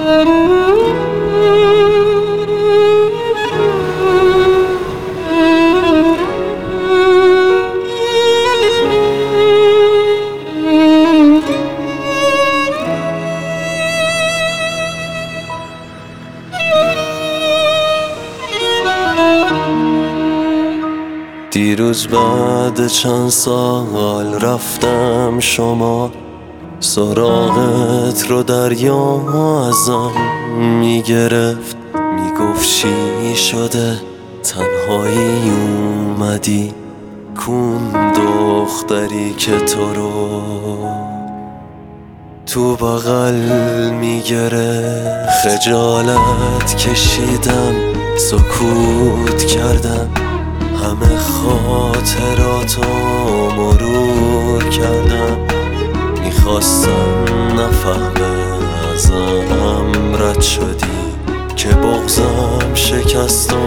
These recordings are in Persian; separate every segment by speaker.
Speaker 1: دیروز بعد چند سال رفتم شما، سراغت رو دریا ازم میگرفت، میگفت چی شده تنهایی اومدی، کون دختری که تو رو تو بغل میگرفت. خجالت کشیدم، سکوت کردم، همه خاطراتو مرور کردم، میخواستم نفهمه ازم رد شدی که بغضم شکستم.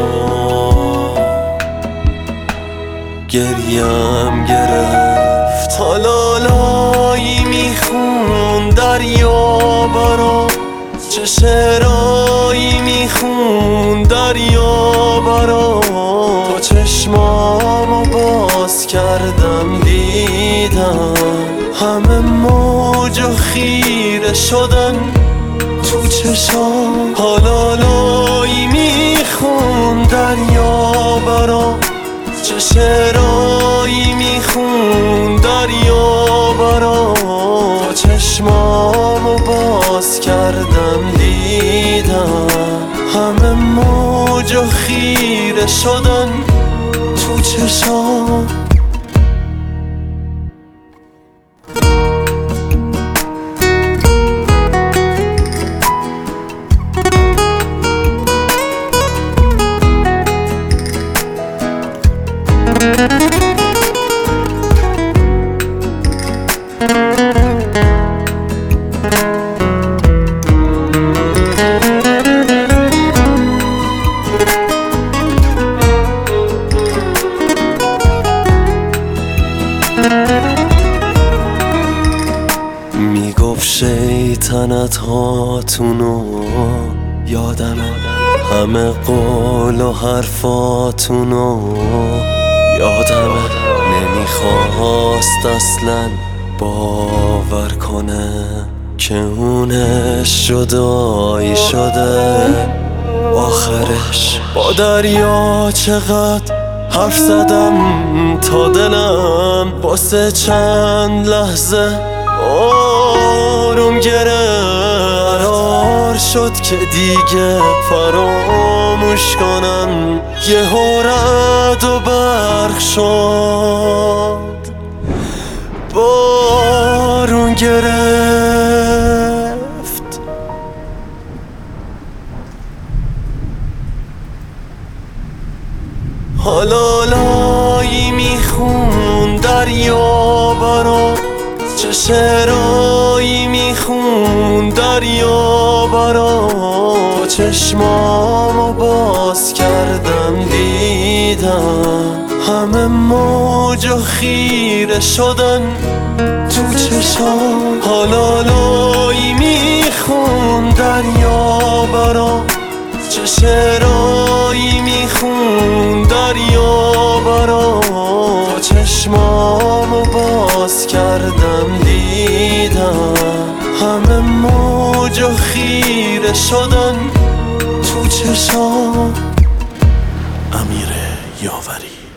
Speaker 1: گریم گرفت، حالا لایی میخون دریا برا، چه شعرایی میخون دریا برا. تو چشمامو باز کردم دیدم همه موج و خیره شدن تو چشام. حالا لایی میخون دریا برا، چه شعرایی میخون دریا برا. تو چشمامو باز کردم دیدم همه موج و خیره شدن تو چشام. میگفت شیطنت هاتونو یادمه، همه قول و حرفاتونو یادمه. نمیخواست اصلا باور کنه که اونش جدایی شده. آخرش با دریا چقدر حرف زدم تا دلم واسه چند لحظه آروم گرفت. قرار شد که دیگه فراموش کنم، یهو رعد و برق شد، بارون گرفت. حالا لایی میخون دریا برا، چه شعرایی میخون دریا برا. تو چشمامو باز کردم دیدم همه موج و خیره شدن تو چشام. حالا لایی میخون دریا برا، چه شعرایی میخون دریا برا. تو چشمامو باز کردم دیدم همه موج و خیره شدن تو چشام.
Speaker 2: امیر یاوری.